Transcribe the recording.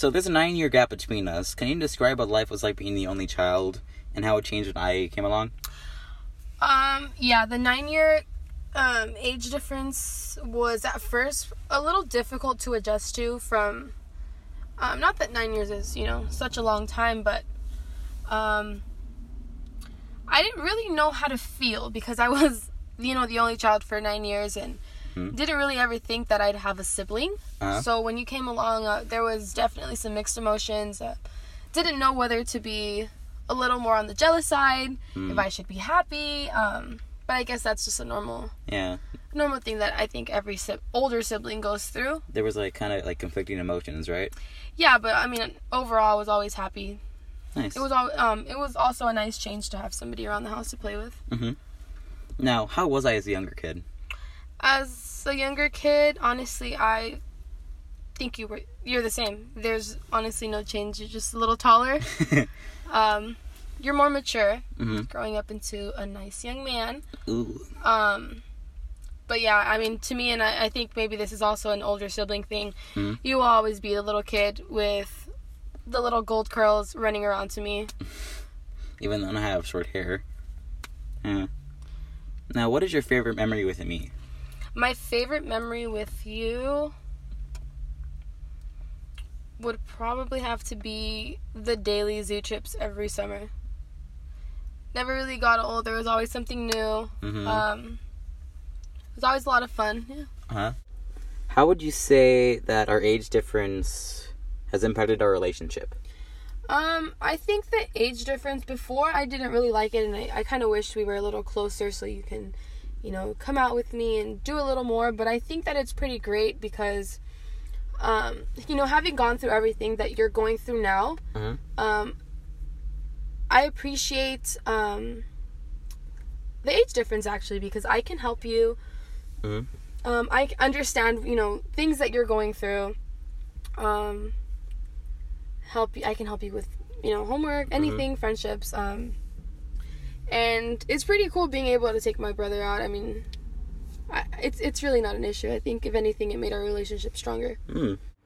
So there's a 9-year gap between us. Can you describe what life was like being the only child and how it changed when I came along? Yeah, the 9-year age difference was at first a little difficult to adjust to from, not that 9 years is, such a long time, but I didn't really know how to feel because I was, the only child for 9 years and didn't really ever think that I'd have a sibling. So when you came along, there was definitely some mixed emotions. Didn't know whether to be a little more on the jealous side, if I should be happy. But I guess that's just a normal thing that I think every older sibling goes through. There was kind of conflicting emotions, right? Yeah, but I mean, overall, I was always happy. Nice. It was also a nice change to have somebody around the house to play with. Mm-hmm. Now, how was I as a younger kid? As a younger kid, honestly, I think you're the same. There's honestly no change. You're just a little taller. You're more mature, growing up into a nice young man. Ooh. But yeah, I mean, to me, and I think maybe this is also an older sibling thing, you will always be the little kid with the little gold curls running around to me. Even though I have short hair. Yeah. Now, what is your favorite memory with me? My favorite memory with you would probably have to be the daily zoo trips every summer. Never really got old. There was always something new. It was always a lot of fun. Yeah. How would you say that our age difference has impacted our relationship? I think the age difference, before I didn't really like it, and I kind of wished we were a little closer so you can, come out with me and do a little more. But I think that it's pretty great because, having gone through everything that you're going through now, I appreciate the age difference, actually, because I can help you. I understand, things that you're going through. I can help you with, homework, anything, friendships. And it's pretty cool being able to take my brother out. I mean, it's really not an issue. I think, if anything, it made our relationship stronger.